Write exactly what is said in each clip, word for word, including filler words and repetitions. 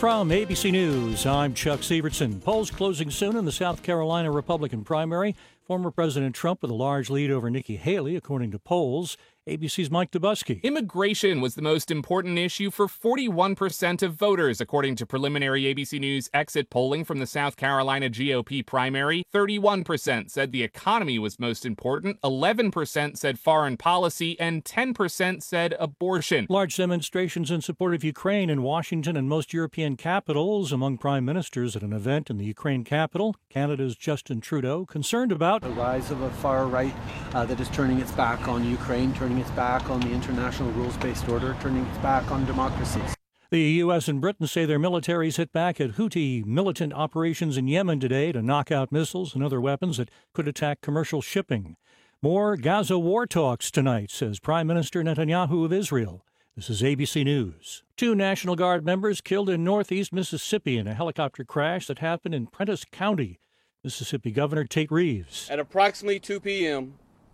From A B C News, I'm Chuck Severson. Polls closing soon in the South Carolina Republican primary. Former President Trump with a large lead over Nikki Haley, according to polls. A B C's Mike Dubusky. Immigration was the most important issue for forty-one percent of voters, according to preliminary A B C News exit polling from the South Carolina G O P primary. thirty-one percent said the economy was most important, eleven percent said foreign policy, and ten percent said abortion. Large demonstrations in support of Ukraine in Washington and most European capitals among prime ministers at an event in the Ukraine capital. Canada's Justin Trudeau concerned about the rise of a far right uh, that is turning its back on Ukraine, turning its back on the international rules-based order, turning its back on democracies. The U S and Britain say their militaries hit back at Houthi militant operations in Yemen today to knock out missiles and other weapons that could attack commercial shipping. More Gaza war talks tonight, says Prime Minister Netanyahu of Israel. This is A B C News. Two National Guard members killed in northeast Mississippi in a helicopter crash that happened in Prentiss County. Mississippi Governor Tate Reeves. At approximately two p.m.,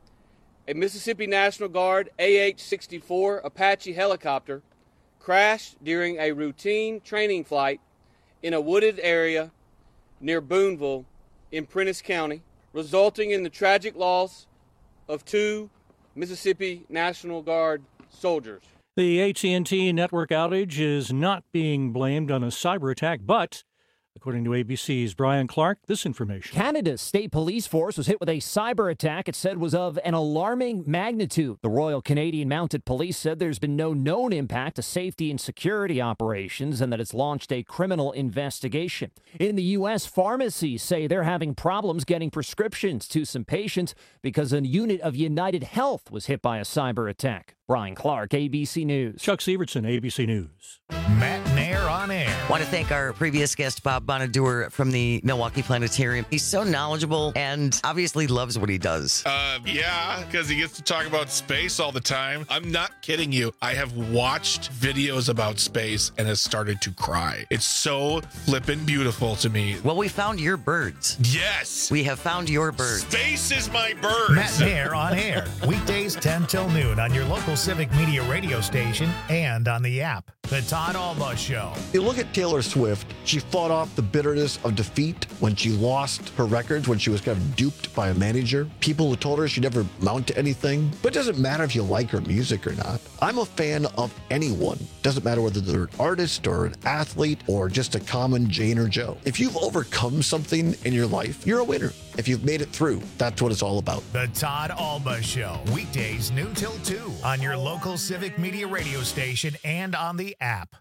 a Mississippi National Guard A H sixty-four Apache helicopter crashed during a routine training flight in a wooded area near Boonville in Prentiss County, resulting in the tragic loss of two Mississippi National Guard soldiers. The A T and T network outage is not being blamed on a cyber attack, but according to A B C's Brian Clark, this information. Canada's state police force was hit with a cyber attack it said was of an alarming magnitude. The Royal Canadian Mounted Police said there's been no known impact to safety and security operations and that it's launched a criminal investigation. In the U S, pharmacies say they're having problems getting prescriptions to some patients because a unit of United Health was hit by a cyber attack. Brian Clark, A B C News. Chuck Severson, A B C News. Matt Nair on air. Want to thank our previous guest, Bob Bonaduer from the Milwaukee Planetarium. He's so knowledgeable and obviously loves what he does. Uh, yeah, because he gets to talk about space all the time. I'm not kidding you. I have watched videos about space and has started to cry. It's so flippin' beautiful to me. Well, we found your birds. Yes. We have found your birds. Space is my birds. Matt Nair on air. Weekdays ten till noon on your local Civic Media radio station and on the app. The Todd Alba Show. You look at Taylor Swift. She fought off the bitterness of defeat when she lost her records, when she was kind of duped by a manager. People who told her she'd never amount to anything. But it doesn't matter if you like her music or not. I'm a fan of anyone. Doesn't matter whether they're an artist or an athlete or just a common Jane or Joe. If you've overcome something in your life, you're a winner. If you've made it through, that's what it's all about. The Todd Alba Show. Weekdays noon till two on your local Civic Media radio station and on the app.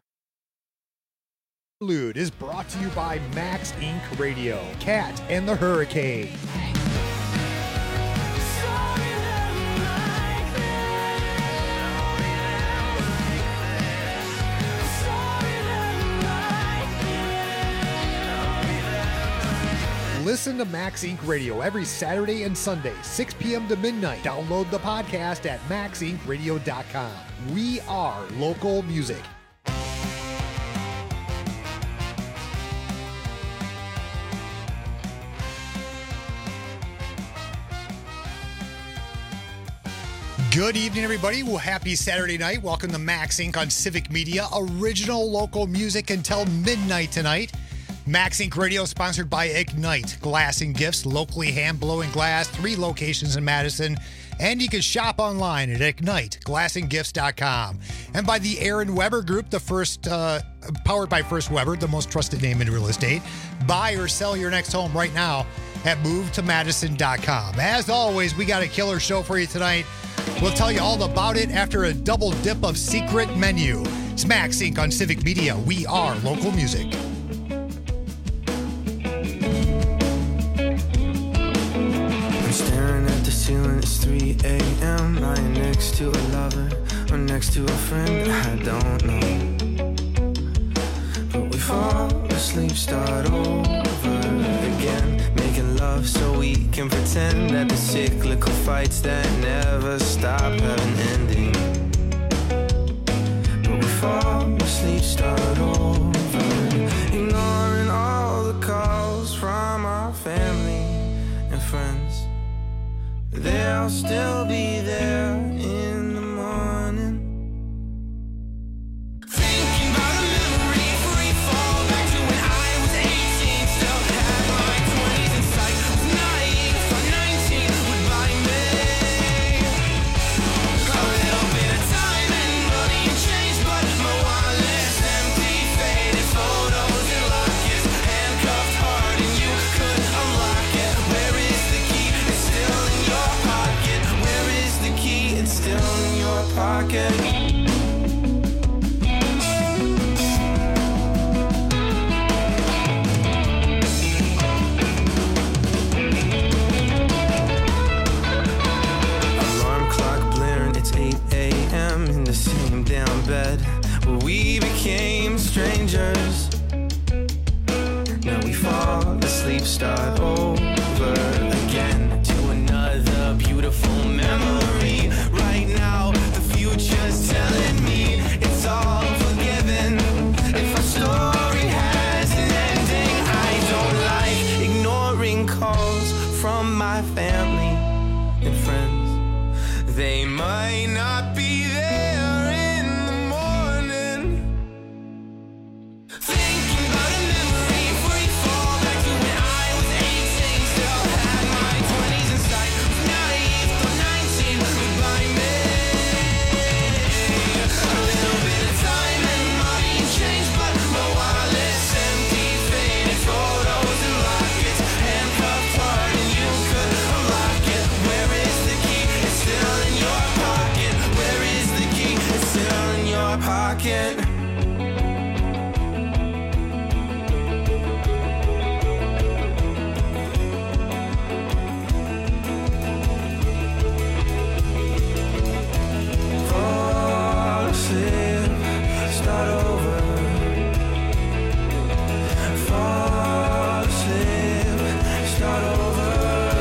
Interlude is brought to you by Max Incorporated. Radio, Cat and the Hurricane. Listen to Max Incorporated. Radio every Saturday and Sunday, six p.m. to midnight. Download the podcast at max inc radio dot com. We are local music. Good evening, everybody. Well, happy Saturday night. Welcome to Max Incorporated on Civic Media. Original local music until midnight tonight. Max Incorporated Radio sponsored by Ignite Glass and Gifts, locally hand-blowing glass, three locations in Madison. And you can shop online at ignite glass and gifts dot com. And by the Aaron Weber Group, the first, uh, powered by First Weber, the most trusted name in real estate. Buy or sell your next home right now at move to madison dot com. As always, we got a killer show for you tonight. We'll tell you all about it after a double dip of secret menu. It's Max Incorporated on Civic Media. We are local music. I'm staring at the ceiling, it's three a.m. lying next to a lover or next to a friend, I don't know. But we fall asleep, start over again, making love so we can pretend that the cyclical fights that never stop have an ending. But we fall asleep, start over, ignoring all the calls from our family and friends. They'll still be there in the morning. Thinking about a memory, free fall. pocket. In the same damn bed where we became strangers. Now we fall asleep, start over again to another beautiful memory. Right now, the future's telling me it's all forgiven. If our story has an ending, I don't like ignoring calls from my family and friends. They might not be there in the morning. Thinking about a memory, free fall back to when I was eighteen. Still had my twenties in sight. Was naive, but nineteen, goodbye me. A little bit of time and money changed, but my wallet's empty, faded photos and lockets, handcuffed hard, and you could unlock it. Where is the key? It's still in your pocket. Where is the key? It's still in your pocket. Fall asleep, start over. Fall asleep, start over.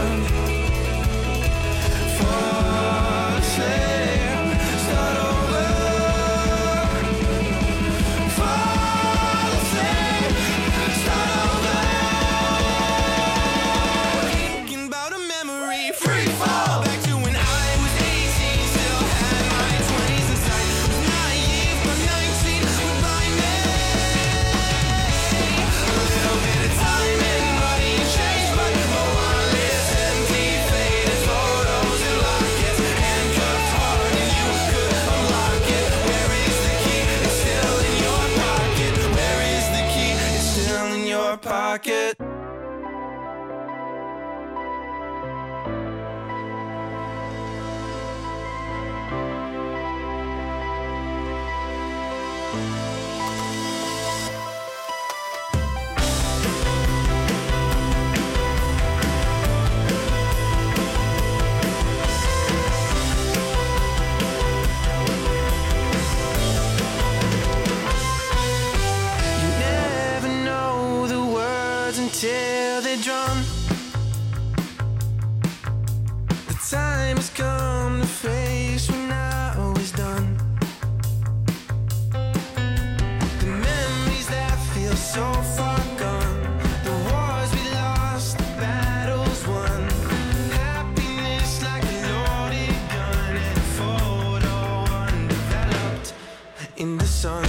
Fall asleep, start over. Fall asleep, start over. Thinking about a memory, free fall back to when I was eighteen. Still had my twenties in sight. Was naive, but nineteen, goodbye me. A little bit of time and money changed, but my wallet's empty, faded photos and lockets, handcuffed hard, and you could unlock it. Where is the key? It's still in your pocket. Where is the key? It's still in your pocket. You never know the words until they're drawn. The time has come to face when now is done. The memories that feel so far gone, the wars we lost, the battles won. Happiness like a loaded gun and a photo undeveloped in the sun.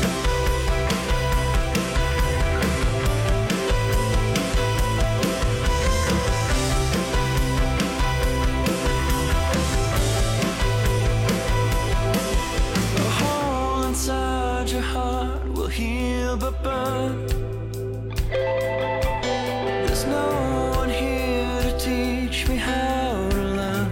A hole inside your heart will heal but burn. There's no one here to teach me how to learn.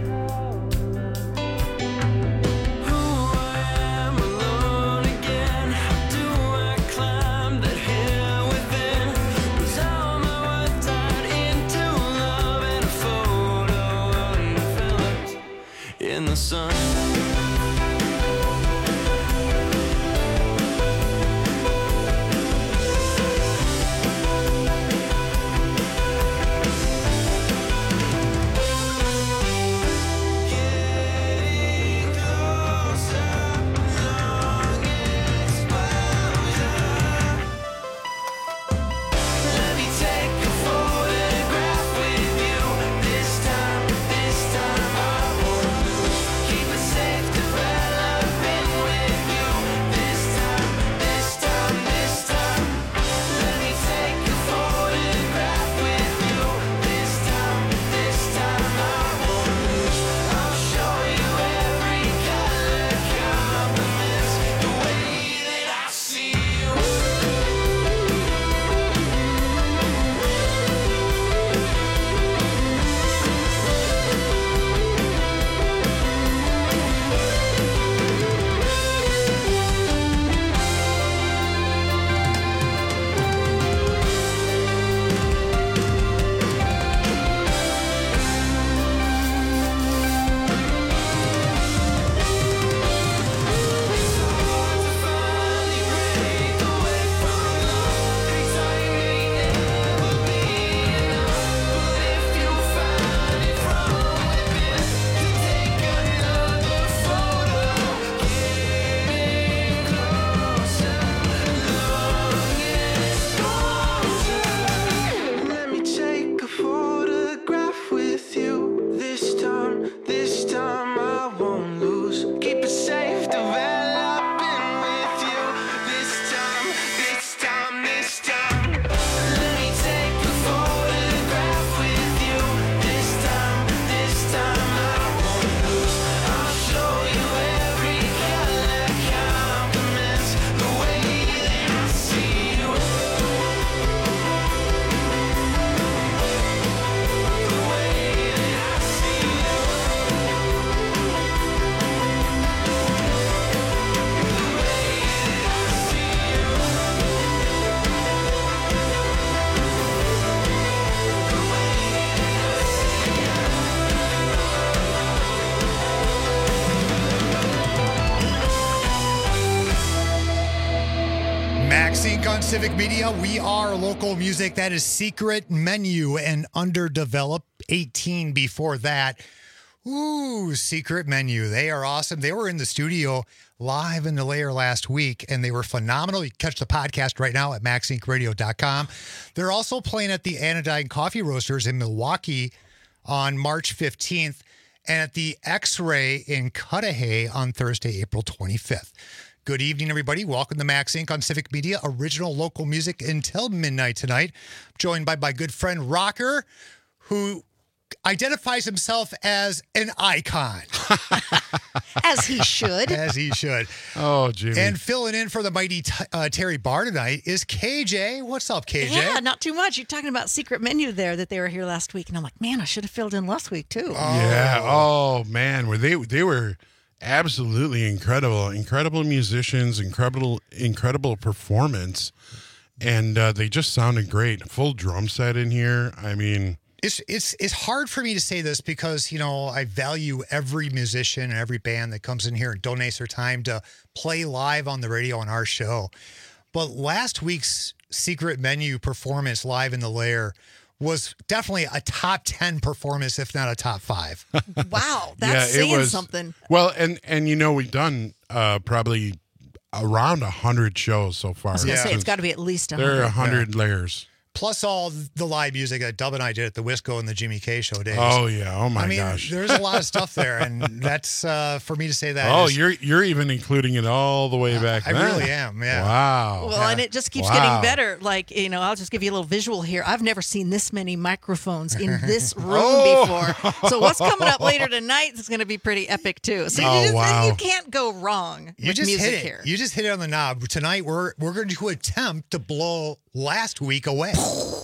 Who I am alone again. How do I climb that hill within? Was all my worth tied into love and a photo undeveloped in the sun? Getting closer, long exposure. Let me take a photograph with you. This time, this time I won't lose. Keep a Maxink on Civic Media. We are local music. That is Secret Menu and Underdeveloped. eighteen before that. Ooh, Secret Menu. They are awesome. They were in the studio live in the layer last week, and they were phenomenal. You can catch the podcast right now at max inc radio dot com. They're also playing at the Anodyne Coffee Roasters in Milwaukee on March fifteenth and at the X-Ray in Cudahy on Thursday, April twenty-fifth. Good evening, everybody. Welcome to Max Inc on Civic Media, original local music until midnight tonight. I'm joined by my good friend Rocker, who identifies himself as an icon. As he should. As he should. Oh, Jimmy. And filling in for the mighty t- uh, Terry Barr tonight is K J. What's up, K J? Yeah, not too much. You're talking about Secret Menu there that they were here last week. And I'm like, man, I should have filled in last week, too. Oh. Yeah. Oh, man. Were they, they were absolutely incredible. Incredible musicians, incredible, incredible performance. And uh, they just sounded great. Full drum set in here. I mean... It's it's it's hard for me to say this because, you know, I value every musician and every band that comes in here and donates their time to play live on the radio on our show. But last week's Secret Menu performance live in the lair was definitely a top ten performance, if not a top five. Wow, that's yeah, saying it was, something. Well, and, and you know, we've done uh, probably around one hundred shows so far. I was going to Yeah. say, it's got to be at least one hundred. There are one hundred layers. Plus all the live music that Dub and I did at the Wisco and the Jimmy K show days. Oh, yeah. Oh, my I mean, gosh. there's a lot of stuff there, and that's uh, for me to say that. Oh, is- you're you're even including it all the way back I then. really am, yeah. Wow. Well, and it just keeps Wow. getting better. Like, you know, I'll just give you a little visual here. I've never seen this many microphones in this room Oh. before. So what's coming up later tonight is going to be pretty epic, too. So Oh, you, just, wow. you can't go wrong You with just music hit it. here. You just hit it on the knob. Tonight we're we're going to attempt to blow last week away.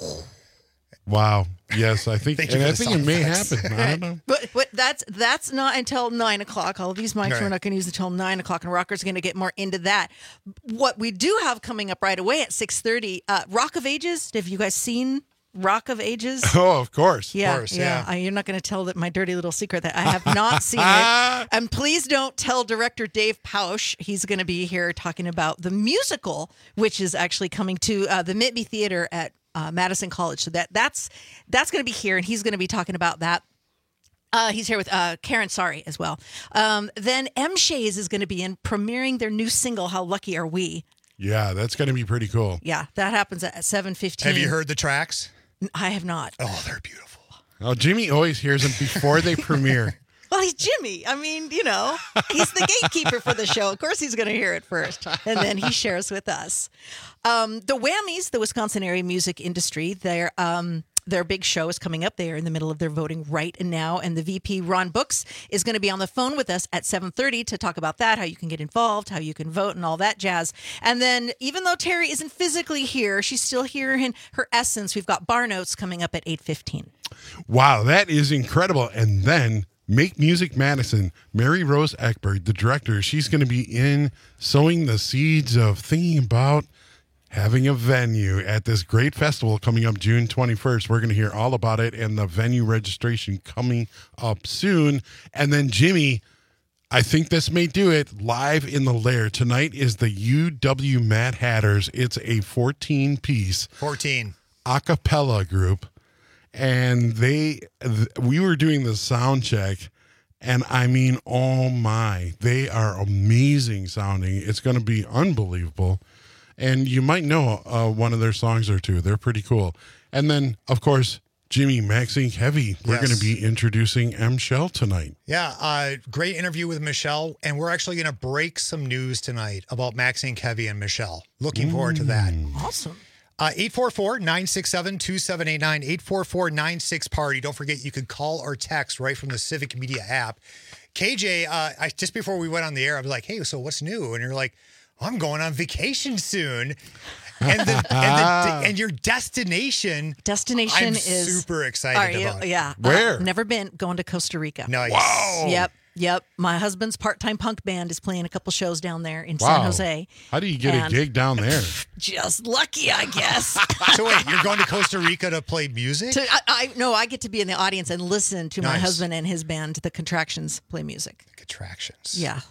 Wow. Yes, I think, Thank you and for I the think sound it may effects. happen. I don't know. But but that's that's not until nine o'clock. All of these mics Right. we're not going to use until nine o'clock, and Rocker's going to get more into that. What we do have coming up right away at six thirty, uh, Rock of Ages. Have you guys seen Rock of Ages? Oh, of course. Yeah, course, yeah. yeah. I, you're not going to tell that my dirty little secret that I have not seen it. And please don't tell director Dave Pausch. He's going to be here talking about the musical, which is actually coming to uh, the Mitby Theater at uh, Madison College. So that that's that's going to be here, and he's going to be talking about that. Uh, he's here with uh, Karen Sari as well. Um, then M. Shays is going to be in premiering their new single, How Lucky Are We? Yeah, that's going to be pretty cool. Yeah, that happens at seven fifteen. Have you heard the tracks? I have not. Oh, they're beautiful. Oh, Jimmy always hears them before they premiere. Well, he's Jimmy. I mean, you know, he's the gatekeeper for the show. Of course, he's going to hear it first, and then he shares with us. Um, the Whammies, the Wisconsin area music industry, their um, their big show is coming up. They are in the middle of their voting right now, and the V P Ron Books is going to be on the phone with us at seven thirty to talk about that, how you can get involved, how you can vote, and all that jazz. And then, even though Terry isn't physically here, she's still here in her essence. We've got Bar Notes coming up at eight fifteen. Wow, that is incredible. And then Make Music Madison, Mary Rose Eckberg, the director, she's going to be in sowing the seeds of thinking about having a venue at this great festival coming up June twenty-first. We're going to hear all about it and the venue registration coming up soon. And then Jimmy, I think this may do it, live in the lair. Tonight is the U W Mad Hatters. It's a fourteen-piece fourteen a cappella group. And they, th- we were doing the sound check, and I mean, oh my, they are amazing sounding. It's going to be unbelievable. And you might know uh, one of their songs or two. They're pretty cool. And then, of course, Jimmy, Max Inc Heavy. We're Yes. going to be introducing M. Shell tonight. Yeah, uh, great interview with Michelle, and we're actually going to break some news tonight about Max Inc Heavy and Michelle. Looking forward to that. Awesome. Uh, eight four four, nine six seven, two seven eight nine, eight four four, nine six party. Don't forget, you can call or text right from the Civic Media app. K J, uh, I, just before we went on the air, I was like, hey, so what's new? And you're like, I'm going on vacation soon. And the, and, the, and your destination. Destination I'm is super excited Are you- about. Yeah. Where? Uh, never been. Going to Costa Rica. Nice. Wow. Yep. Yep. My husband's part-time punk band is playing a couple shows down there in Wow. San Jose. How do you get And a gig down there? Just lucky, I guess. So wait, you're going to Costa Rica to play music? So I, I no, I get to be in the audience and listen to my Nice. husband and his band, the Contractions, play music. Contractions. Yeah.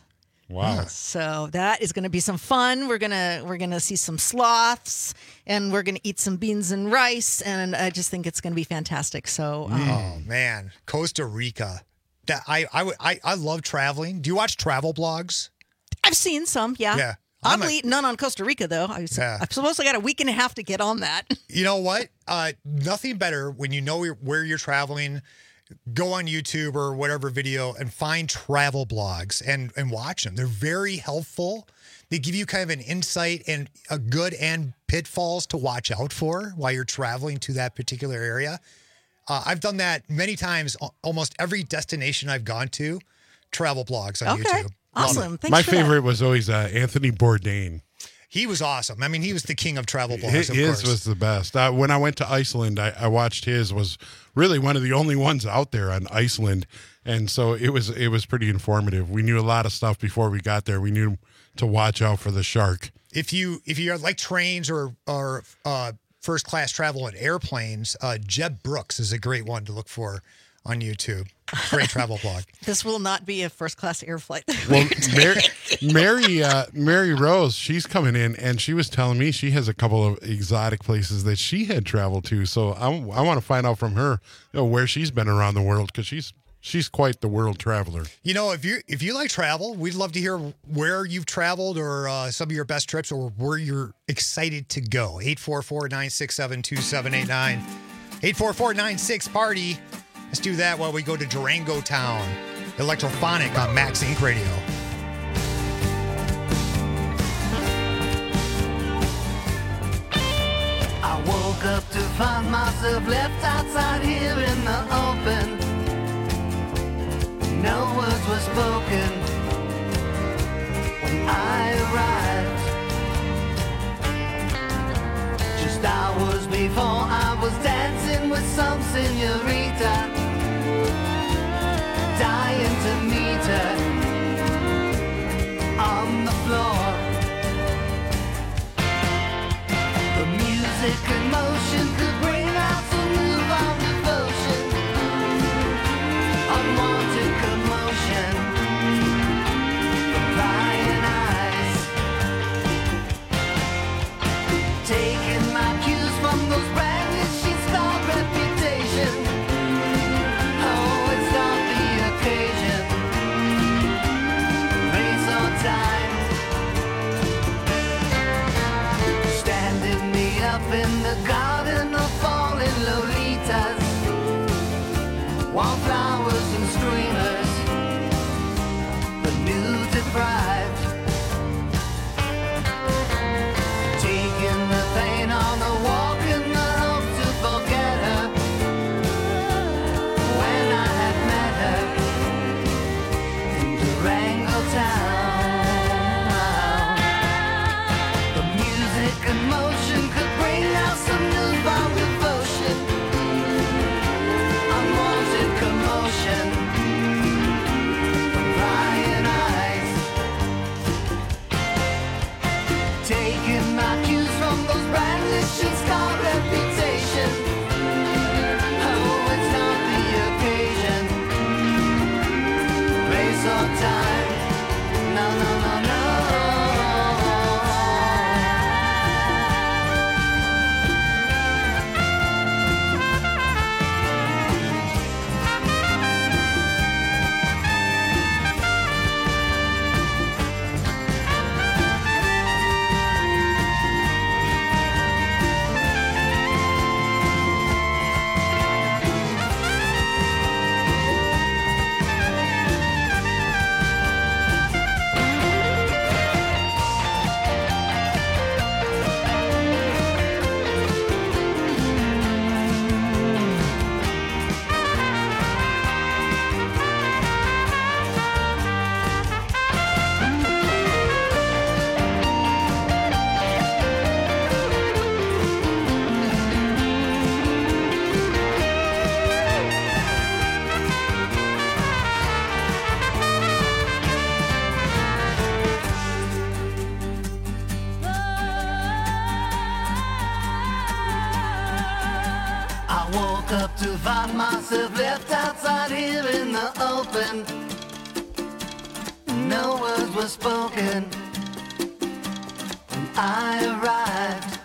Wow. So that is going to be some fun. We're going to we're going to see some sloths and we're going to eat some beans and rice and I just think it's going to be fantastic. So um, Oh man, Costa Rica. That I I would I, I love traveling. Do you watch travel blogs? I've seen some, yeah. Yeah. I'm Oddly, none on Costa Rica though. I was, Yeah. I've supposed I got a week and a half to get on that. You know what? Uh, nothing better when you know where you're traveling. Go on YouTube or whatever video and find travel blogs and, and watch them. They're very helpful. They give you kind of an insight and a good and pitfalls to watch out for while you're traveling to that particular area. Uh, I've done that many times. Al- Almost every destination I've gone to, travel blogs on Okay. YouTube. Awesome. Thanks My for that. favorite was always uh, Anthony Bourdain. He was awesome. I mean, he was the king of travel blogs, His, of his course. was the best. Uh, when I went to Iceland, I, I watched his. Was really one of the only ones out there on Iceland, and so it was it was pretty informative. We knew a lot of stuff before we got there. We knew to watch out for the shark. If you if you like trains or or uh, first class travel in airplanes, uh, Jeb Brooks is a great one to look for on YouTube. Great travel blog. This will not be a first class air flight. Well, Mary, Mary, uh, Mary Rose, she's coming in, and she was telling me she has a couple of exotic places that she had traveled to. So I, I want to find out from her, you know, where she's been around the world because she's she's quite the world traveler. You know, if you if you like travel, we'd love to hear where you've traveled or uh, some of your best trips or where you're excited to go. eight four four, nine six seven, two seven eight nine. eight four four, nine six, party. Let's do that while we go to Durango Town. Electrophonic on Max Inc Radio. I woke up to find myself left outside here in the open. No words were spoken when I arrived. Just hours before I was dancing with some señorita, dying to meet her on the floor. The music and motion could bring out some newfound devotion, unwanted commotion from prying eyes, taking my cues from those branded sheets called reputation. Oh, it's not the occasion, race or time. Standing me up in the garden of falling Lolitas, wallflowers and streamers, the new deprived, taking the pain on the walk in the hope to forget her. When I had met her in Durango Town, the music and motion could bring out some newfound devotion, unwanted commotion from prying eyes, taking my cues from those branded sheets called reputation. Oh, it's not the occasion, place or time. No, no, no, no. I woke up to find myself left outside here in the open. No words were spoken when I arrived.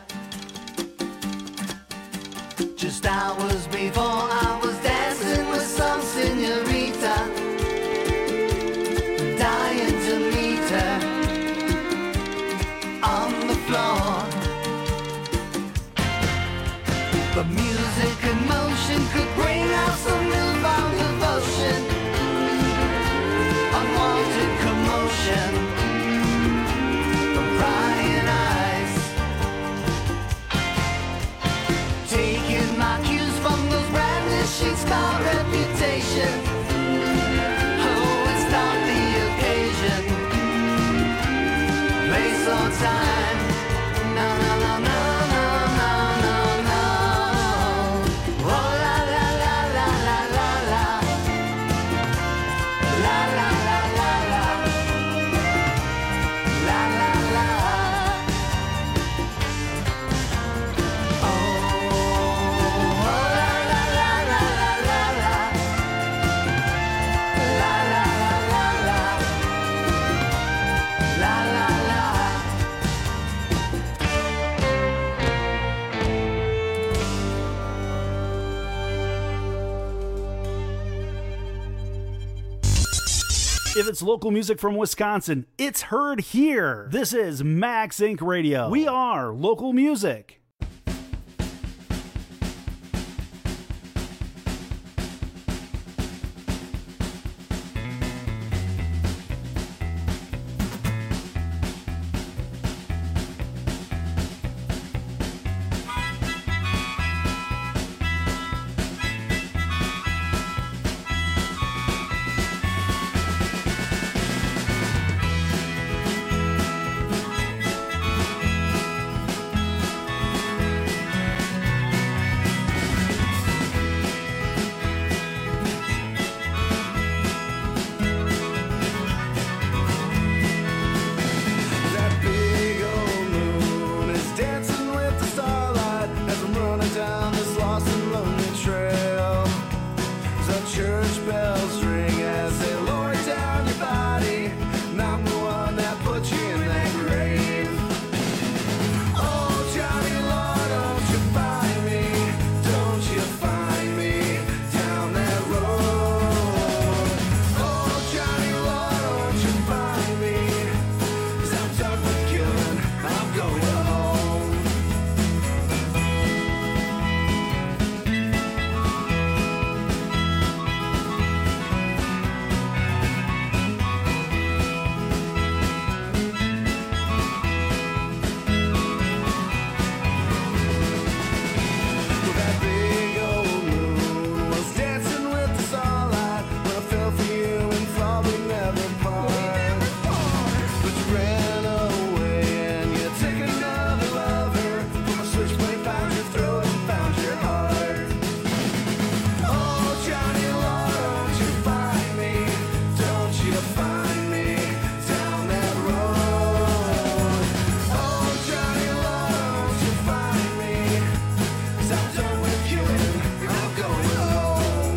Just hours before I was dancing with some señorita, dying to meet her on the floor. But music and motion could bring out some newfound devotion, unwanted commotion from prying eyes, taking my cues from those brandishing star reputations. Oh, it's not the occasion, place or time. No, no, no, no, no, no, no, no. Oh, la, la, la, la, la, la, la. La, la, la, la, la. La, la, la. Oh, oh, la, la, la, la, la, la, la. La, la, la, la, la. La, la, la. If it's local music from Wisconsin, it's heard here. This is Max Incorporated. Radio. We are local music. That big old moon is dancing with the starlight as I'm running down this lost and lonely trail. The church bells ring as they lower down your body, and I'm the one that put you in that grave. Oh, Johnny Lord, don't you find me, don't you find me down that road. Oh, Johnny Lord, don't you find me, 'cause I'm done with killing, I'm going home. Well, that big old moon was dancing with the starlight when I fell for you and thought we'd never part. But you ran away and you took another lover. From a switchblade found your throat and found your heart. Oh, Johnny Lord, don't you find me, don't you find me down that road. Oh, Johnny Lord, don't you find me, 'cause I'm done with killing, I'm going home.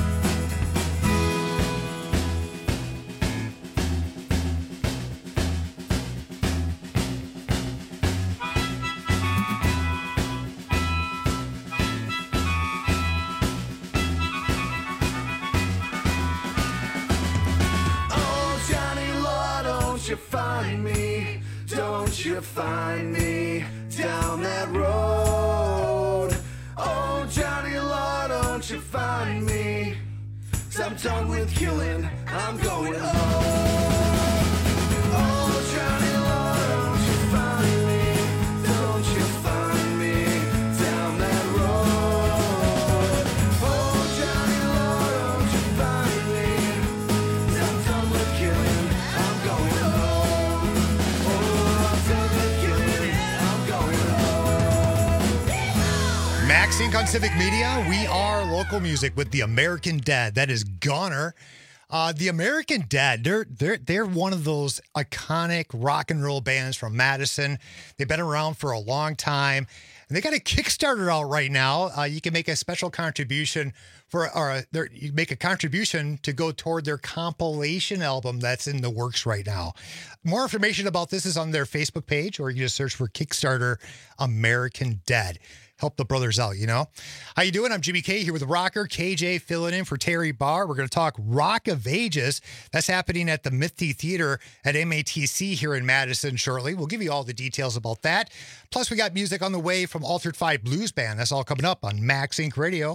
Oh, Johnny Lord, don't you find me, don't you find me down that road. Oh, Johnny Lord, don't you find me, 'cause I'm done with killing, I'm going home. Oh, Johnny Lord, don't you find me, don't you find me down that road. Oh, Johnny Lord, don't you find me, 'cause I'm done with killing, I'm going home. Oh, I'm done with killing, I'm going home. Max Inc on Civic Media. We are local music with the American Dead. That is Goner. Uh, the American Dead, they're they're they're one of those iconic rock and roll bands from Madison. They've been around for a long time, and they got a Kickstarter out right now. Uh, you can make a special contribution for or their, you make a contribution to go toward their compilation album that's in the works right now. More information about this is on their Facebook page, or you can just search for Kickstarter American Dead. Help the brothers out, you know? How you doing? I'm Jimmy K here with Rocker K J filling in for Terry Barr. We're going to talk Rock of Ages. That's happening at the Mithy Theater at M A T C here in Madison shortly. We'll give you all the details about that. Plus, we got music on the way from Altered Five Blues Band. That's all coming up on Max Inc Radio.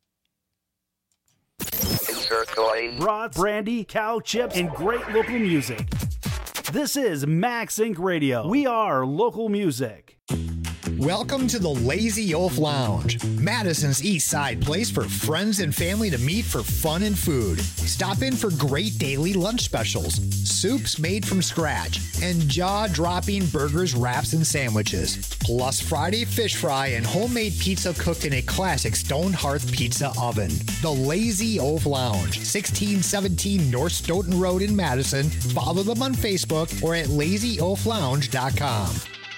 Insert coin. Brats, brandy, cow chips, and great local music. This is Max Inc Radio. We are local music. Welcome to the Lazy Oaf Lounge, Madison's East Side place for friends and family to meet for fun and food. Stop in for great daily lunch specials, soups made from scratch, and jaw-dropping burgers, wraps, and sandwiches. Plus Friday fish fry and homemade pizza cooked in a classic stone hearth pizza oven. The Lazy Oaf Lounge, sixteen seventeen North Stoughton Road in Madison. Follow them on Facebook or at lazy oaf lounge dot com.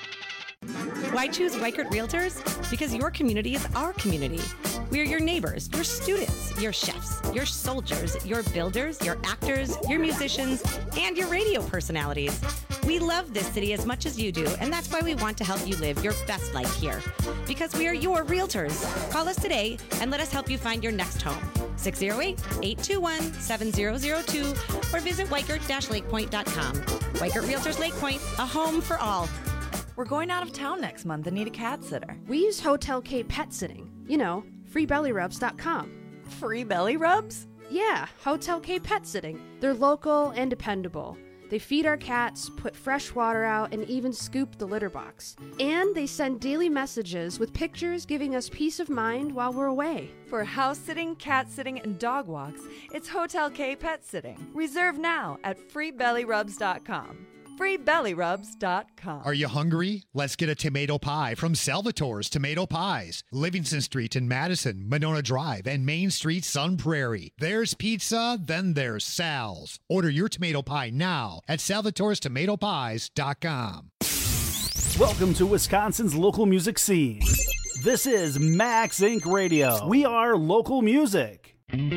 Why choose Weichert Realtors? Because your community is our community. We are your neighbors, your students, your chefs, your soldiers, your builders, your actors, your musicians, and your radio personalities. We love this city as much as you do, and that's why we want to help you live your best life here. Because we are your realtors. Call us today and let us help you find your next home. six oh eight, eight two one, seven oh oh two or visit weichert dash lake point dot com. Weichert Realtors Lake Point, a home for all. We're going out of town next month and need a cat sitter. We use Hotel K Pet Sitting. You know, free belly rubs dot com. Free belly rubs? Yeah, Hotel K Pet Sitting. They're local and dependable. They feed our cats, put fresh water out, and even scoop the litter box. And they send daily messages with pictures giving us peace of mind while we're away. For house sitting, cat sitting, and dog walks, it's Hotel K Pet Sitting. Reserve now at free belly rubs dot com. free belly rubs dot com. Are you hungry? Let's get a tomato pie from Salvatore's Tomato Pies. Livingston Street in Madison, Monona Drive, and Main Street, Sun Prairie. There's pizza, then there's Sal's. Order your tomato pie now at salvatores tomato pies dot com. Welcome to Wisconsin's local music scene. This is Max Inc Radio. We are local music.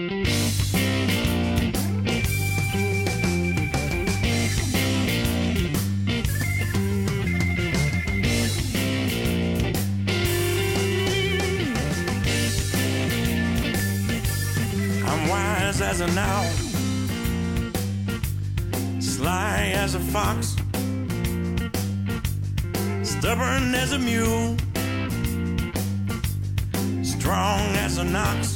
Wise as an owl, sly as a fox, stubborn as a mule, strong as an ox.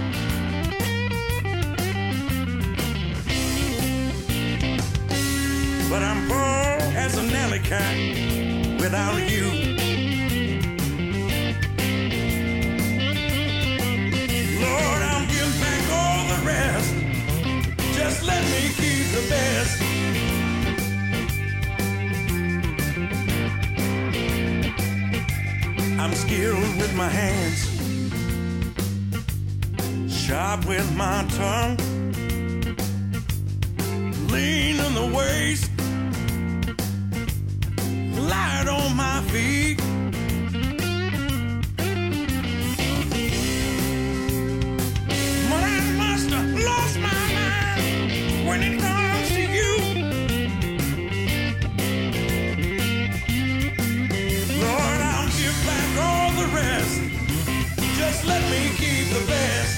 But I'm poor as an alley cat without you. Lord, I'll give back all the rest. Just let me keep the best. I'm skilled with my hands, sharp with my tongue, lean in the waist, light on my feet. Lost my mind when it comes to you. Lord, I'll give back all the rest. Just let me keep the best.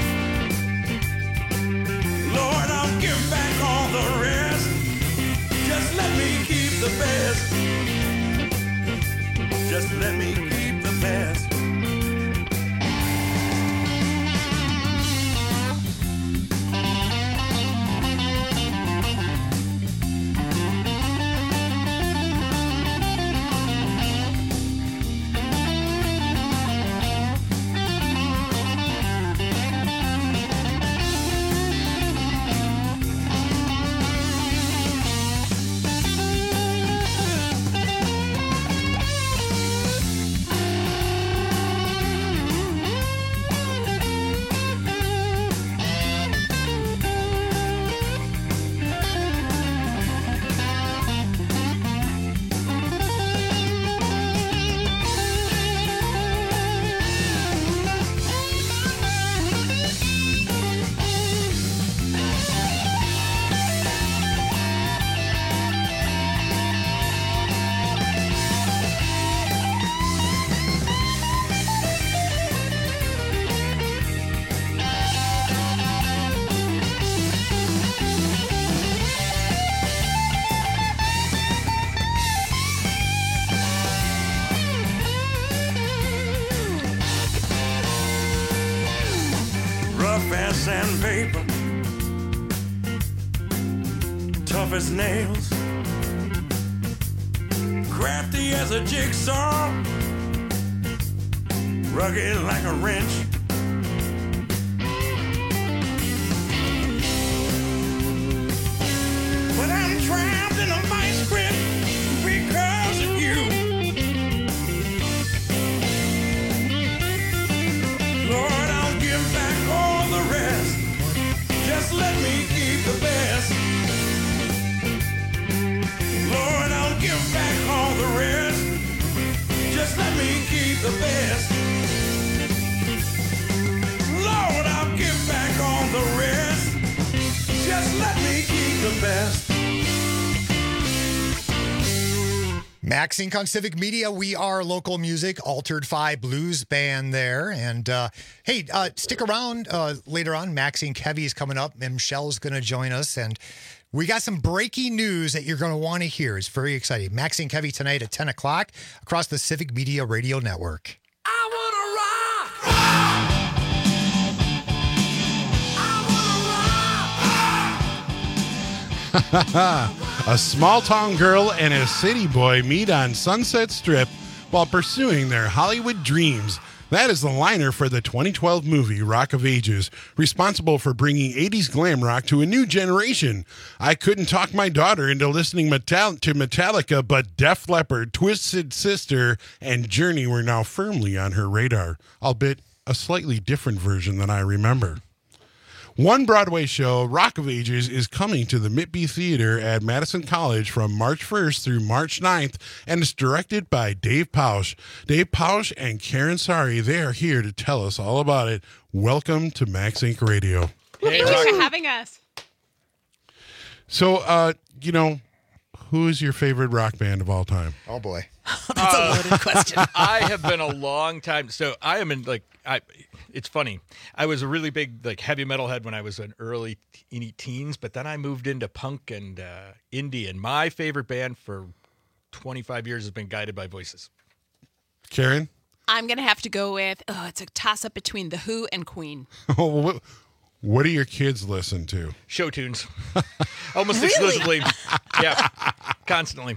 Lord, I'll give back all the rest. Just let me keep the best. Just let me keep the best. sandpaper, tough as nails, crafty as a jigsaw, rugged like a wrench. But I'm trapped in a vice grip because of you. Lord, I'll give back all the rest. Just let me keep the best. Lord, I'll give back all the rest. Just let me keep the best. Lord, I'll give back all the rest. Just let me keep the best. Max Inc on Civic Media. We are local music, Altered Five Blues Band there. And uh, hey, uh, stick around uh, later on. Max Inc Heavy is coming up, and Michelle's going to join us. And we got some breaking news that you're going to want to hear. It's very exciting. Max Inc Heavy tonight at ten o'clock across the Civic Media Radio Network. A small-town girl and a city boy meet on Sunset Strip while pursuing their Hollywood dreams. That is the liner for the twenty twelve movie Rock of Ages, responsible for bringing eighties glam rock to a new generation. I couldn't talk my daughter into listening Metal- to Metallica, but Def Leppard, Twisted Sister, and Journey were now firmly on her radar, albeit a slightly different version than I remember. One Broadway show, Rock of Ages, is coming to the Mitby Theater at Madison College from March first through March ninth, and it's directed by Dave Pausch. Dave Pausch and Karen Sari, they are here to tell us all about it. Welcome to Max Inc Radio. Hey, thanks for having us. So, uh, you know, who is your favorite rock band of all time? Oh, boy. That's a loaded question. I have been a long time. So I am in like, I, it's funny. I was a really big like heavy metal head when I was an early teeny teens, but then I moved into punk and uh, indie. And my favorite band for twenty-five years has been Guided by Voices. Karen? I'm going to have to go with, oh, it's a toss-up between The Who and Queen. what, what do your kids listen to? Show tunes. Almost Really? exclusively. Yeah, constantly.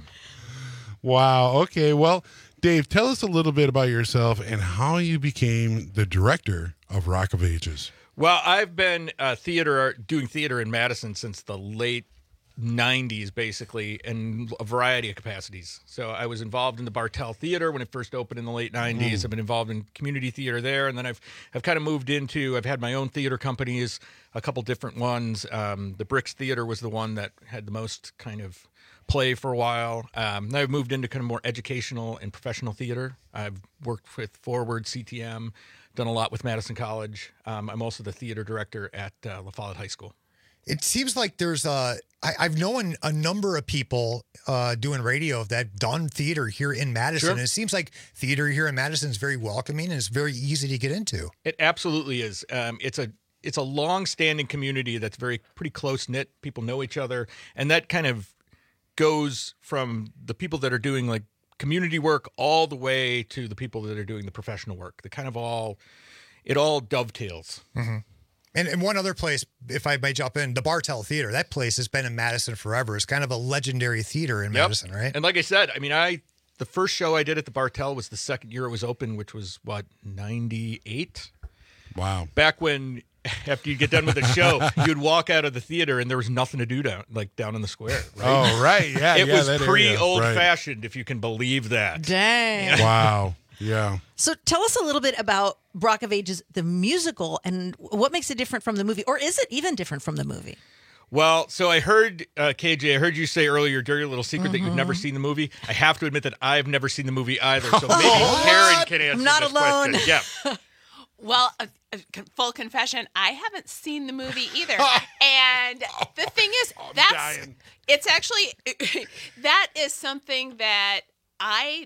Wow. Okay. Well, Dave, tell us a little bit about yourself and how you became the director of Rock of Ages. Well, I've been uh, theater doing theater in Madison since the late nineties, basically, in a variety of capacities. So I was involved in the Bartell Theater when it first opened in the late nineties. Mm. I've been involved in community theater there, and then I've I've kind of moved into. I've had my own theater companies, a couple different ones. Um, the Bricks Theater was the one that had the most kind of play for a while. Um, now I've moved into kind of more educational and professional theater. I've worked with Forward, C T M, done a lot with Madison College. Um, I'm also the theater director at uh, La Follette High School. It seems like there's a, I, I've known a number of people uh, doing radio that done theater here in Madison. Sure. And it seems like theater here in Madison is very welcoming and it's very easy to get into. It absolutely is. Um, it's a it's a long-standing community that's very pretty close-knit. People know each other, and that kind of goes from the people that are doing like community work all the way to the people that are doing the professional work. The kind of all, it all dovetails. Mm-hmm. And, and one other place, if I may jump in, the Bartell Theater. That place has been in Madison forever. It's kind of a legendary theater in Yep. Madison, right? And like I said, I mean, I the first show I did at the Bartell was the second year it was open, which was what, ninety-eight? Wow. Back when after you get done with the show, you'd walk out of the theater and there was nothing to do down like down in the square. Right? Oh, right. Yeah. it yeah, was that area. pre-old Right. fashioned, if you can believe that. Dang. Wow. Yeah. So tell us a little bit about Rock of Ages, the musical, and what makes it different from the movie, or is it even different from the movie? Well, so I heard, uh, K J, I heard you say earlier, your dirty little secret, that you've Mhm. never seen the movie. I have to admit that I've never seen the movie either, so maybe Karen can answer I'm not this alone. question. Yeah. Well, a, a con- full confession, I haven't seen the movie either. And the thing is, that's dying. it's actually that is something that I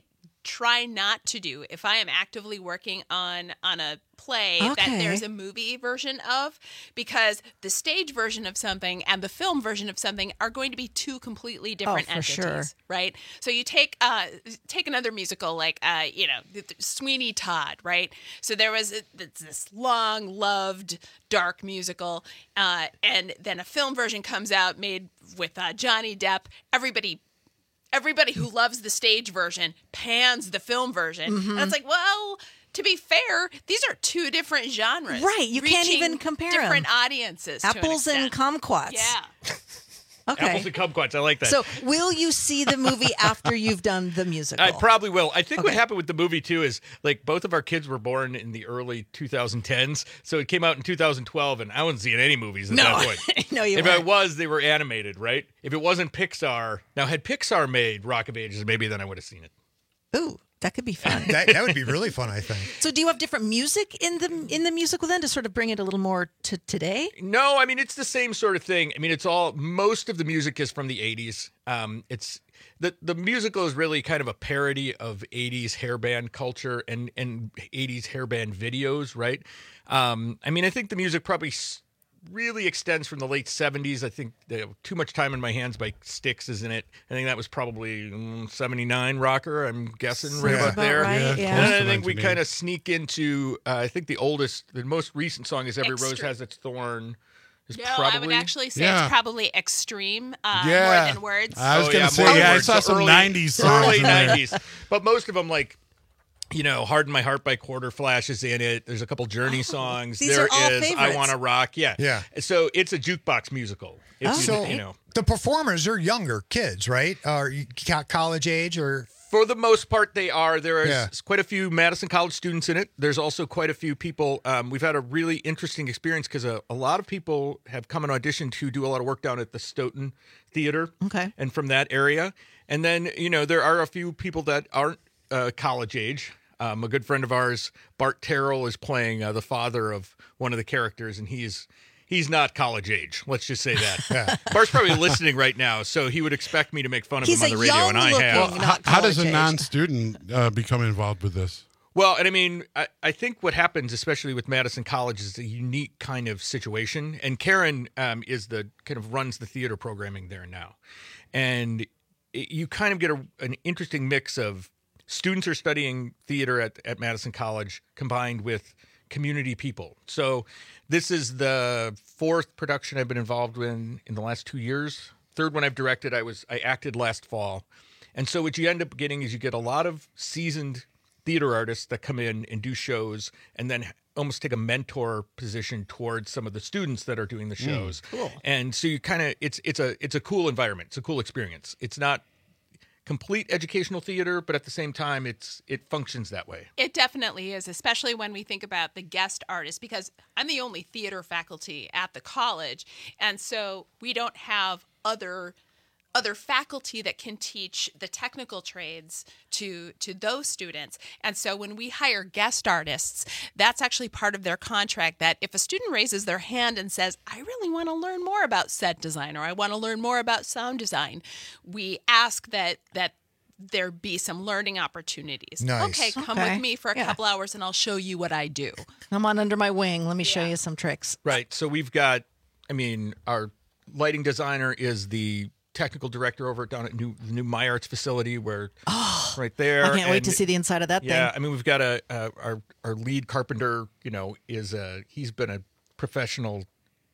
try not to do if I am actively working on on a play Okay. that there's a movie version of, because the stage version of something and the film version of something are going to be two completely different Oh, for entities, sure. right? So you take uh take another musical like uh you know th- th- Sweeney Todd, right? So there was a, th- this long loved dark musical, uh, and then a film version comes out made with uh, Johnny Depp. Everybody. Everybody who loves the stage version pans the film version. Mhm. And it's like, well, to be fair, these are two different genres. Right, you can't reaching even compare 'em. different audiences. to an Apples and extent. kumquats. Yeah. Okay. Apples and kumquats. I like that. So, will you see the movie after you've done the musical? I probably will. I think what Okay. happened with the movie too is like both of our kids were born in the early twenty tens, so it came out in two thousand twelve, and I wasn't seeing any movies at No. that point. No, you If weren't. I was, they were animated, right? If it wasn't Pixar, now had Pixar made Rock of Ages, maybe then I would have seen it. Ooh, that could be fun. That, that would be really fun, I think. So, do you have different music in the in the musical then to sort of bring it a little more to today? No, I mean it's the same sort of thing. I mean it's all most of the music is from the eighties. Um, it's the the musical is really kind of a parody of eighties hairband culture and and eighties hairband videos, right? Um, I mean I think the music probably s- really extends from the late seventies. I think the Too Much Time in My Hands by Styx is in it. I think that was probably mm, seventy-nine rocker, I'm guessing, right Yeah. about About there. right, Yeah, yeah. And close then to I think we nineteen eighty. kind of sneak into, uh, I think the oldest, the most recent song is Every Rose Extreme. Has Its Thorn. Is No, probably, I would actually say Yeah. it's probably extreme, uh, Yeah. more than words. I was Oh, gonna yeah, say, more yeah, I words. saw So some early- nineties songs early in there. nineties, but most of them like, you know, Harden My Heart by Quarter Flash is in it. There's a couple Journey songs. these There are all is I favorites. Wanna Rock. Yeah, Yeah. So it's a jukebox musical. It's So you know, the performers are younger kids, right? Are you co- college age or? for the most part, they are. There is Yeah. quite a few Madison College students in it. There's also quite a few people. Um, we've had a really interesting experience because a, a lot of people have come and auditioned to do a lot of work down at the Stoughton Theater. Okay. And from that area. And then, you know, there are a few people that aren't uh, college age. Um, a good friend of ours, Bart Terrell, is playing uh, the father of one of the characters, and he's he's not college age. Let's just say that. Yeah. Bart's probably listening right now, so he would expect me to make fun of He's him on a the radio, and I young-looking- have. Well, How, not how does a college-aged. non-student uh, become involved with this? Well, and I mean, I, I think what happens, especially with Madison College, is a unique kind of situation. And Karen um, is the kind of runs the theater programming there now, and it, you kind of get a, an interesting mix of students are studying theater at at Madison College combined with community people. So this is the fourth production I've been involved in in the last two years. Third one I've directed. I was I acted last fall, and so what you end up getting is you get a lot of seasoned theater artists that come in and do shows and then almost take a mentor position towards some of the students that are doing the shows. cool. And so you kind of it's it's a it's a cool environment. It's a cool experience. It's not complete educational theater, but at the same time it's it functions that way. It definitely is, especially when we think about the guest artists, because I'm the only theater faculty at the college, and so we don't have other other faculty that can teach the technical trades to to those students. And so when we hire guest artists, that's actually part of their contract, that if a student raises their hand and says, I really want to learn more about set design, or I want to learn more about sound design, we ask that that there be some learning opportunities. Nice. Okay, come Okay. with me for a Yeah. couple hours and I'll show you what I do. Come on under my wing. Let me show you some tricks. Right. So we've got I mean, our lighting designer is the technical director over at down at new the new My Arts facility where Oh, right there. I can't wait And- to see the inside of that Yeah, thing. I mean, we've got a, a our our lead carpenter. You know, is a he's been a professional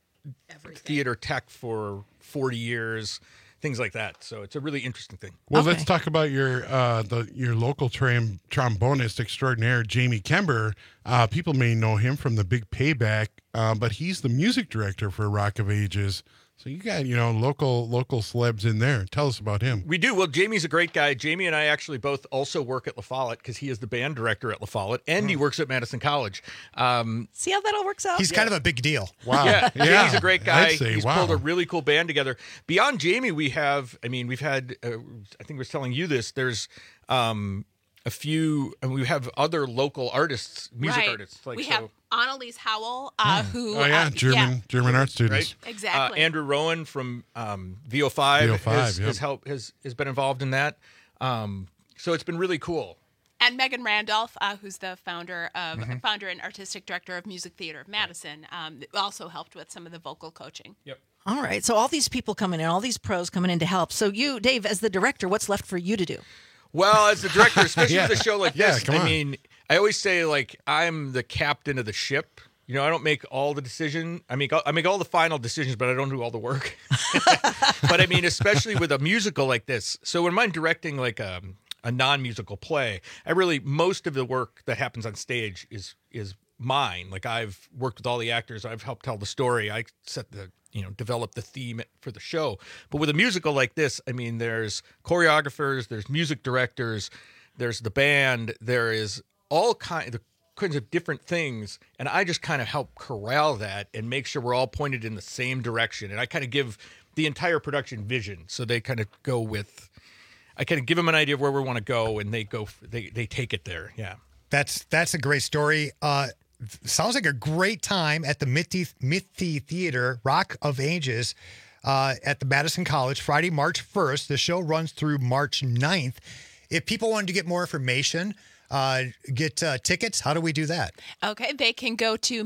theater tech for forty years, things like that. So it's a really interesting thing. Well, let's talk about your uh, the your local tram, trombonist extraordinaire, Jamie Kember. Uh, people may know him from The Big Payback, uh, but he's the music director for Rock of Ages. So you got, you know, local local celebs in there. Tell us about him. We do. Well, Jamie's a great guy. Jamie and I actually both also work at La Follette because he is the band director at La Follette, and he works at Madison College. Um, See how that all works out? He's kind of a big deal. Wow. Yeah, Yeah, Jamie's a great guy. I'd say, He's wow. pulled a really cool band together. Beyond Jamie, we have, I mean, we've had, uh, I think I was telling you this, there's um, a few, and we have other local artists, music Right. artists. Like we so, have Annalise Howell, uh, who Oh yeah, uh, German German art students. Right? Exactly. Uh, Andrew Rowan from um, V O five, V O five, has, yep. has helped has has been involved in that. Um, so it's been really cool. And Megan Randolph, uh, who's the founder of Mm-hmm. founder and artistic director of Music Theater of Madison, um, also helped with some of the vocal coaching. Yep. All right. So all these people coming in, all these pros coming in to help. So you, Dave, as the director, what's left for you to do? Well, as the director, especially Yeah. with a show like Yeah, this, come I on. mean, I always say, like, I'm the captain of the ship. You know, I don't make all the decision. I make I make all the final decisions, but I don't do all the work. But I mean, especially with a musical like this. So when I'm directing like a, a non-musical play, I really most of the work that happens on stage is is mine. Like I've worked with all the actors. I've helped tell the story. I set the you know develop the theme for the show. But with a musical like this, I mean, there's choreographers, there's music directors, there's the band, there is all kind of kinds of different things, and I just kind of help corral that and make sure we're all pointed in the same direction. And I kind of give the entire production vision, so they kind of go with. I kind of give them an idea of where we want to go, and they go. They they take it there. Yeah, That's that's a great story. Uh, sounds like a great time at the Mitty, Mitty Theater, Rock of Ages, uh, at the Madison College, Friday, March first. The show runs through March ninth. If people wanted to get more information, uh, get uh, tickets, how do we do that? Okay, they can go to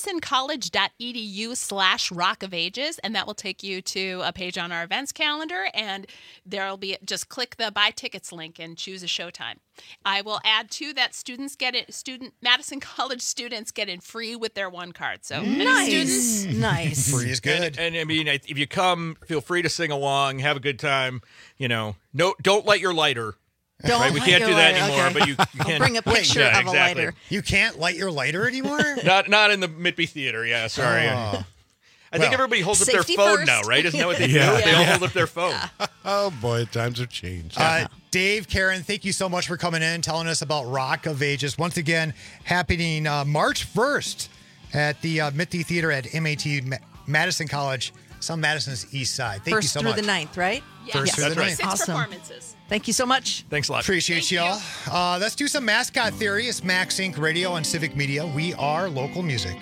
madisoncollege.edu slash Rock of Ages, and that will take you to a page on our events calendar, and there'll be, just click the buy tickets link and choose a showtime. I will add too that students get it, student Madison College students get in free with their one card. So any Nice. students, Nice. Free is good. And, and I mean, I- if you come, feel free to sing along, have a good time. You know, no, don't light your lighter. Don't right? We light can't your do that lighter, anymore. okay. But you, you I'll can bring a picture yeah, of a exactly. lighter. You can't light your lighter anymore? Not not in the Mitby Theater. Yeah, sorry. Oh. I think Well, everybody holds up their safety phone first. now, right? Isn't that what they Yeah. do? They all Yeah. hold up their phone. Oh boy, times have changed. Uh, Dave, Karen, thank you so much for coming in, telling us about Rock of Ages. Once again, happening uh, March first at the uh, Mitty Theater at M A T Ma- Madison College, some Madison's East Side. Thank First you so through much. the ninth, right? First through the That's right. ninth. six Awesome. performances. Thank you so much. Thanks a lot. Appreciate Thank y'all. Uh, let's do some mascot theory. It's Max Inc Radio and Civic Media. We are local music.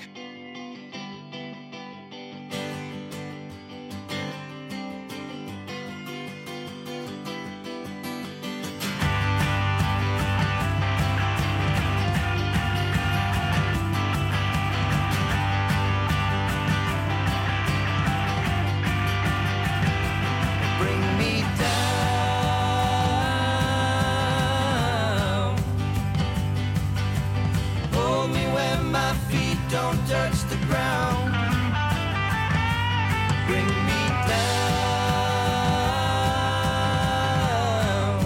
Bring me down. Hold me where my feet don't touch the ground. Bring me down.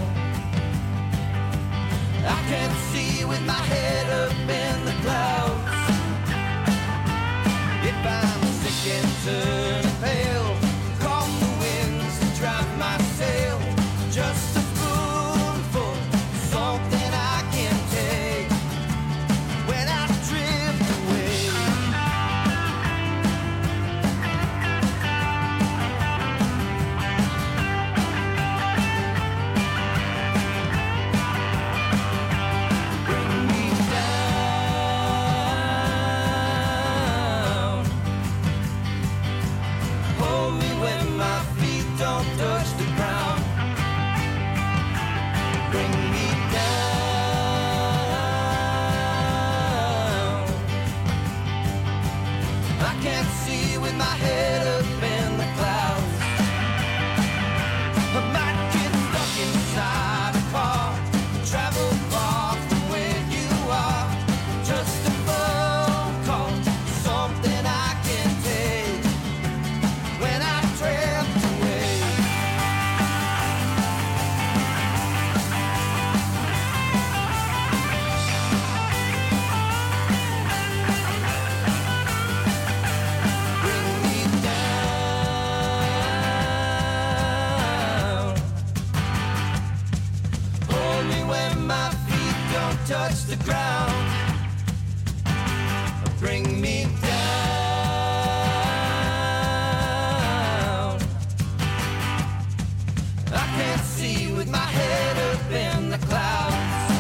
I can't see with my head up in the clouds. If I'm sick and turn pale, calm the winds and drive my sail. Just a spoonful, something I can take when I drift away. Bring me down. Hold me when my feet don't touch the ground. Bring me down. I can't see with my head up in the clouds. I might get stuck inside a car, travel far from where you are. Just a phone call, something I can take when I drift away. Bring me down. Hold me when my feet don't touch the ground. Bring me down. I can't see with my head up in the clouds.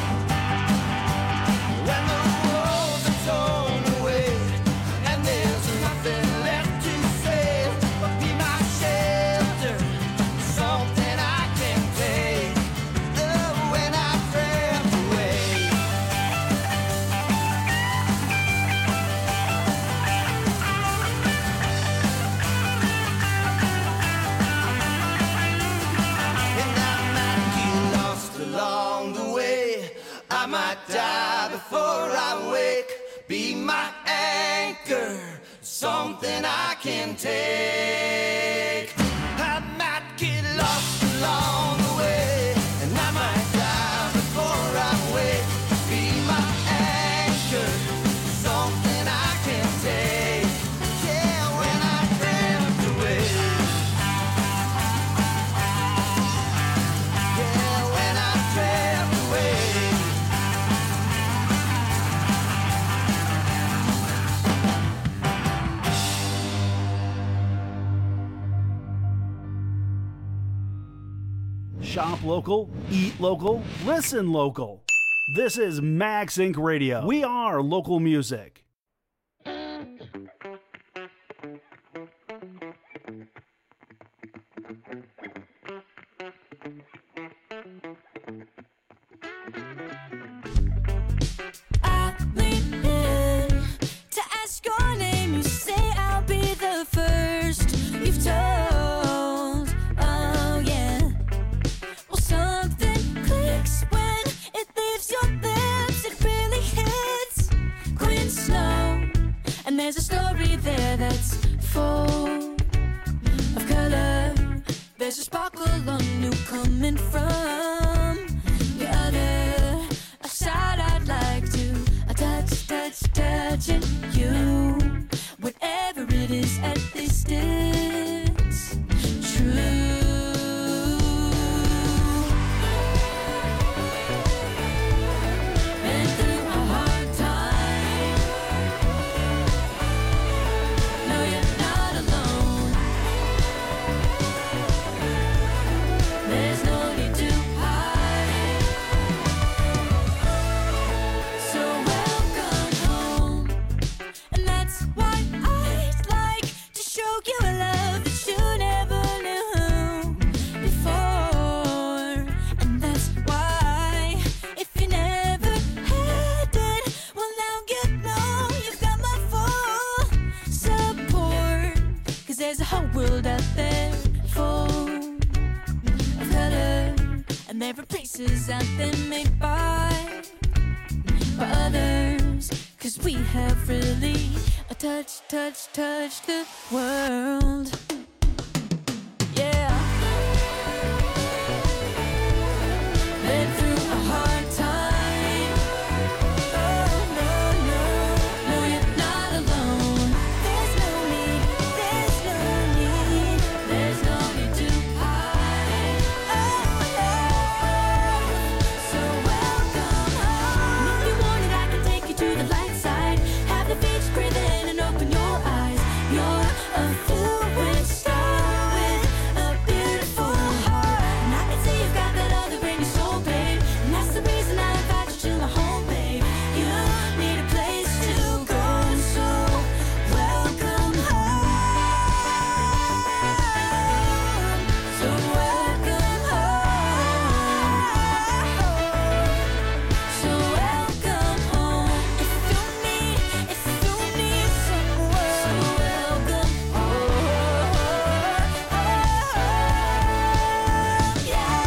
When the walls are torn away and there's nothing left to say, but be my shelter, something I can take. Oh, when I drift away. might die before I wake. Be my anchor, something I can take. I might get lost along the way, and I might die before I wake. Be my anchor, something I can take. Yeah, when I drift away. Yeah, when I drift away. Shop local, eat local, listen local. This is Max Incorporated. Radio. We are local music. I lean in to ask your name. You say I'll be the first you've told. Oh yeah. Well, something clicks when it leaves your lips. It really hits Queen Snow, and there's a story there that's full of color. There's a sparkle on you coming from the other side. I'd like to I touch, touch, touching you. Whatever it is at this distance, true. Been through a hard time. No, you're not alone. There's no need to hide. So welcome home. And that's why I'd like to show you a love that you never knew before. And that's why, if you never had it, well now you know you've got my full support. 'Cause there's a whole world out there full of color, and there are places out there made by by others. 'Cause we have really a touch, touch, touch the world. Yeah. Been through a hard time. Oh, no, no, no, you're not alone. There's no need, there's no need, there's no need to hide. Oh, yeah. So welcome home. If you want it, I can take you to the light side. Have the beach, breathe in and open your eyes. You're a fluid star with a beautiful heart. And I can see you've got that other in your soul, babe. And that's the reason I invite you to my home, babe. You need a place to go, so welcome home. So welcome home. So welcome home. If you need, if you need someone, so welcome home. Yeah.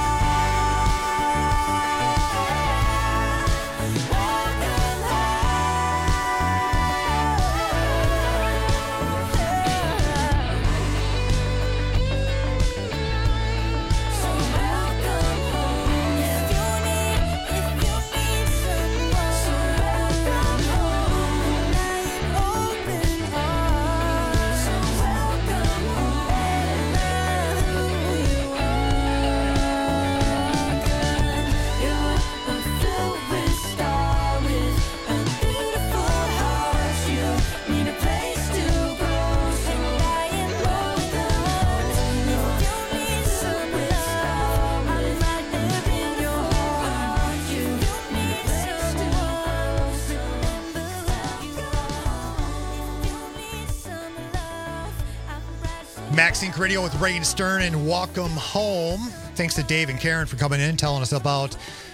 So welcome home. If you need, if you need someone, so welcome home. Open arms. So welcome home. Who you are, girl. You're a fluid star with a beautiful heart. You need a place to go, so I am open arms. If you need some love, I'm right there in your heart. You need someone, remember where you are. If you need some love, I'm right there. Max Inc Radio with Ray and Stern and Welcome Home. Thanks to Dave and Karen for coming in, telling us about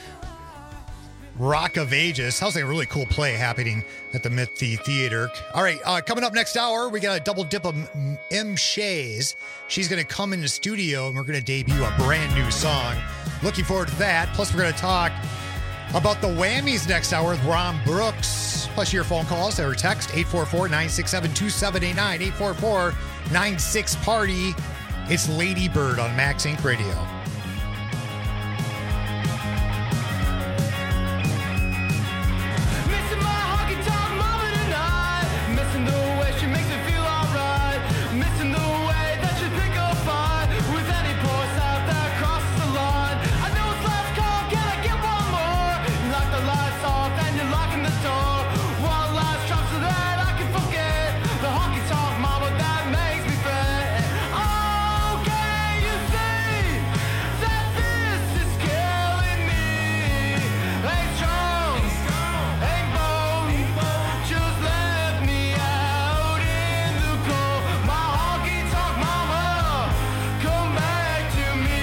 Rock of Ages. Sounds like a really cool play happening at the Mythi Theater. All right, uh, coming up next hour, we got a double dip of M. M. Shays. She's going to come in the studio and we're going to debut a brand new song. Looking forward to that. Plus, we're going to talk About the Whammies next hour with Ron Brooks. Plus your phone calls or text eight four four, nine six seven, two seven eight nine, eight four four, nine six party. It's Lady Bird on Max Inc Radio. Missing my honky tonk mama tonight. Missing the way she makes me feel alright. Missing the way that she pick a fight with any poor side that crosses the line. I know it's last call, can I get one more? You lock the lights off and you're locking the door. One last drop so that I can forget the honky tonk mama that makes me fret. Oh, can you see that this is killing me? Ain't strong, ain't bold, just left me out in the cold. My honky tonk mama, come back to me.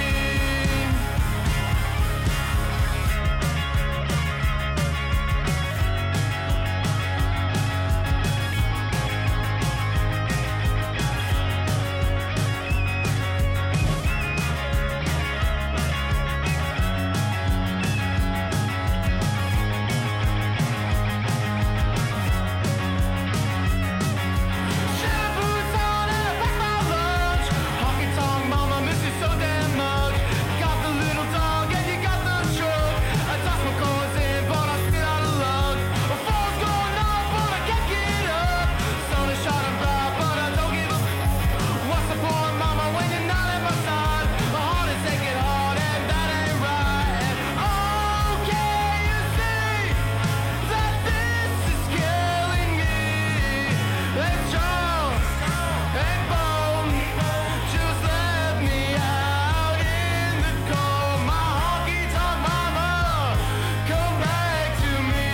Shampoo's on and I pack my lunch. Honky tonk mama, miss you so damn much. You got the little dog and you got the truck. I toss my coins in, but I'm still out of luck. A phone's going off, but I can't get up. Sun is shining bright, but I don't give a f- What's the point, mama, when you're not at my side? My heart is aching hard and that ain't right. Oh, can you see that this is killing me? Ain't strong, ain't bold, just let me out in the cold. My honky tonk mama, come back to me.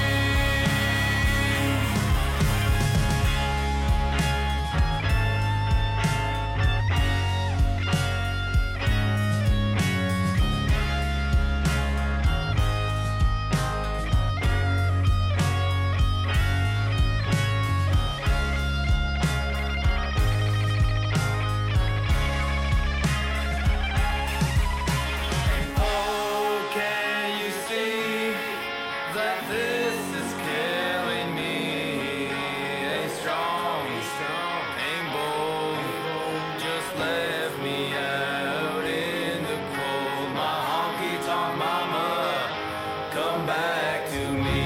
Oh, can you see that this is killing me? Ain't strong, ain't bold, just left me out in the cold. My honky tonk mama, come back to me.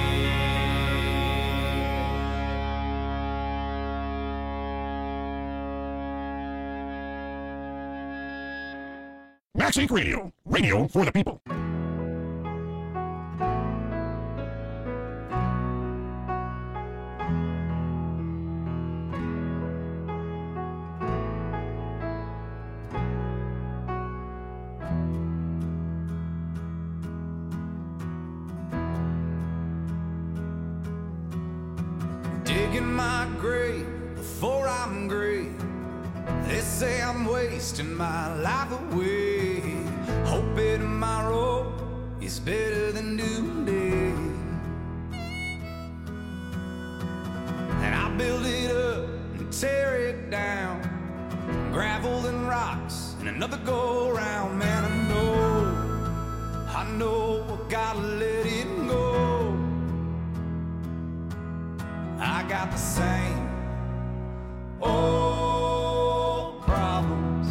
Max Inc Radio. Radio for the people. Digging my grave before I'm great. They say I'm wasting my life away. Hoping tomorrow is better than today. And I build it up and tear it down. Gravel and rocks and another go round. Man, I know, I know I gotta let it go. I got the same old problems.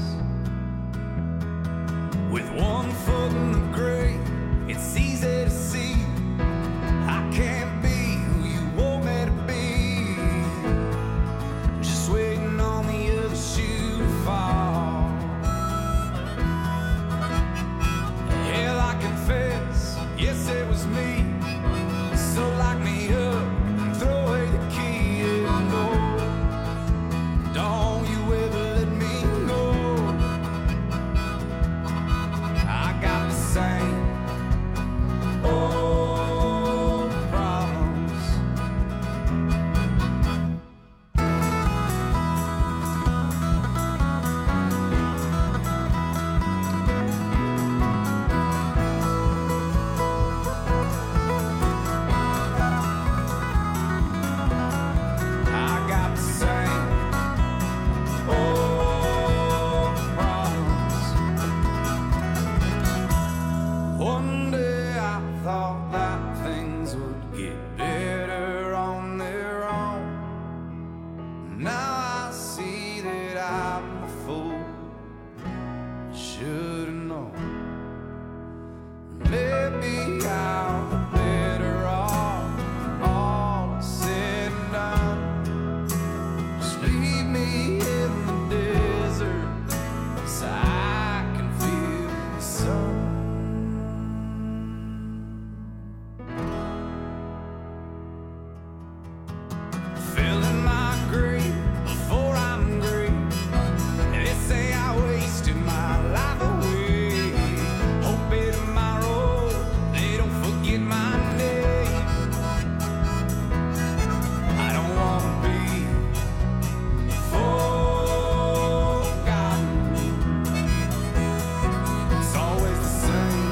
With one foot in the grave, it's easy to see I can't be who you want me to be. Just waiting on the other shoe to fall. Hell, I confess, yes, it was me. So lock me up and throw away the key and go. Don't you ever let me go. I got the same should've known. Maybe I'm better off, all said and done. Just leave me in the desert so I can feel the sun. Filling my grave before I'm great. They say I wasted my life away. Hoping tomorrow they don't forget my name. I don't wanna be forgotten. It's always the same.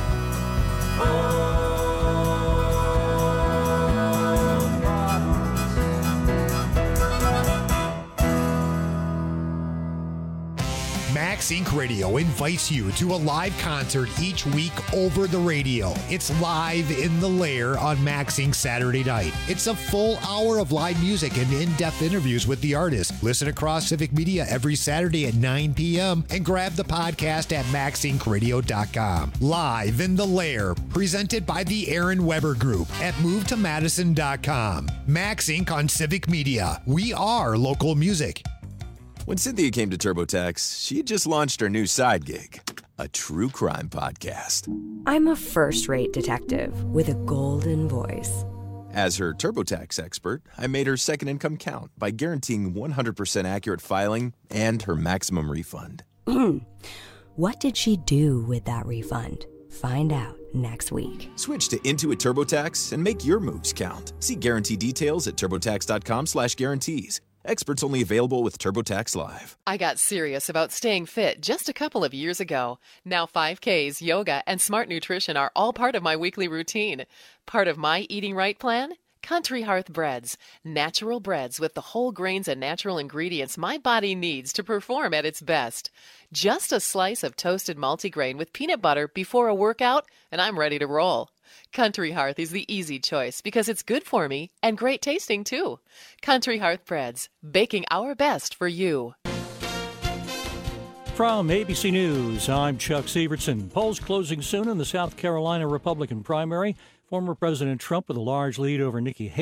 Max Incorporated. Radio invites you to a live concert each week over the radio. It's Live in the Lair on Max Incorporated. Saturday night. It's a full hour of live music and in-depth interviews with the artist. Listen across Civic Media every Saturday at nine p.m. and grab the podcast at max inc radio dot com. Live in the Lair, presented by the Aaron Weber Group at move to madison dot com. Max Incorporated on Civic Media. We are local music. When Cynthia came to TurboTax, she had just launched her new side gig, a true crime podcast. I'm a first-rate detective with a golden voice. As her TurboTax expert, I made her second income count by guaranteeing one hundred percent accurate filing and her maximum refund. What did she do with that refund? Find out next week. Switch to Intuit TurboTax and make your moves count. See guarantee details at turbotax.com slash guarantees. Experts only available with TurboTax Live. I got serious about staying fit just a couple of years ago. Now five Ks, yoga, and smart nutrition are all part of my weekly routine. Part of my eating right plan? Country Hearth Breads. Natural breads with the whole grains and natural ingredients my body needs to perform at its best. Just a slice of toasted multigrain with peanut butter before a workout, and I'm ready to roll. Country Hearth is the easy choice because it's good for me and great tasting too. Country Hearth Breads, baking our best for you. From A B C News, I'm Chuck Severson. Polls closing soon in the South Carolina Republican primary. Former President Trump with a large lead over Nikki Haley.